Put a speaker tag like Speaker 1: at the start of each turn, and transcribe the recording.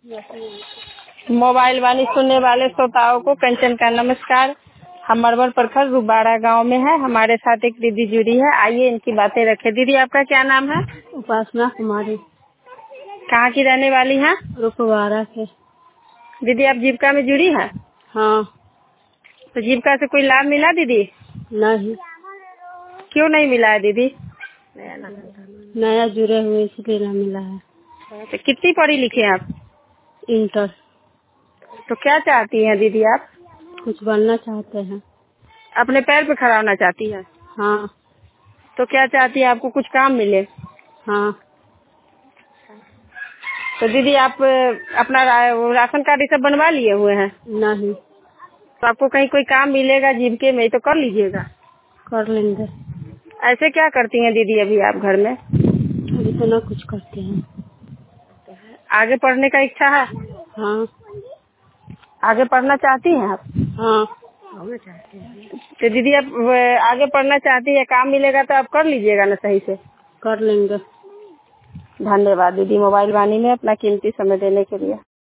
Speaker 1: Mobile वाणी सुनने वाले श्रोताओं को कंचन का नमस्कार। हम अरवल प्रखंड रुबाड़ा गांव में है। हमारे साथ एक दीदी जुड़ी है, आइए इनकी बातें रखें। दीदी आपका क्या नाम है?
Speaker 2: उपासना कुमारी।
Speaker 1: कहाँ की रहने वाली हैं?
Speaker 2: रुबाड़ा से।
Speaker 1: दीदी आप जीविका में जुड़ी हैं?
Speaker 2: हाँ।
Speaker 1: तो जीविका से कोई लाभ मिला दीदी?
Speaker 2: नहीं।
Speaker 1: क्यों नहीं मिला है दीदी?
Speaker 2: नया जुड़े हुए इसलिए नहीं मिला है।
Speaker 1: तो कितनी पढ़ी लिखी हैं आप?
Speaker 2: इंटर।
Speaker 1: तो क्या चाहती हैं दीदी आप?
Speaker 2: कुछ बनना चाहते हैं।
Speaker 1: अपने पैर पे खड़ा होना चाहती है?
Speaker 2: हाँ।
Speaker 1: तो क्या चाहती है, आपको कुछ काम मिले?
Speaker 2: हाँ।
Speaker 1: तो दीदी आप अपना राशन कार्ड ये सब बनवा लिए हुए हैं?
Speaker 2: नहीं।
Speaker 1: तो आपको कहीं कोई काम मिलेगा जीविके में तो कर लीजिएगा।
Speaker 2: कर लेंगे।
Speaker 1: ऐसे क्या करती हैं दीदी अभी आप घर में?
Speaker 2: अभी तो ना कुछ करते हैं।
Speaker 1: आगे पढ़ने का इच्छा है?
Speaker 2: हाँ।
Speaker 1: आगे पढ़ना चाहती हैं आप?
Speaker 2: हाँ।
Speaker 1: तो दीदी आप आगे पढ़ना चाहती है, काम मिलेगा तो आप कर लीजिएगा ना सही से?
Speaker 2: कर लेंगे।
Speaker 1: धन्यवाद दीदी मोबाइल वाणी में अपना कीमती समय देने के लिए।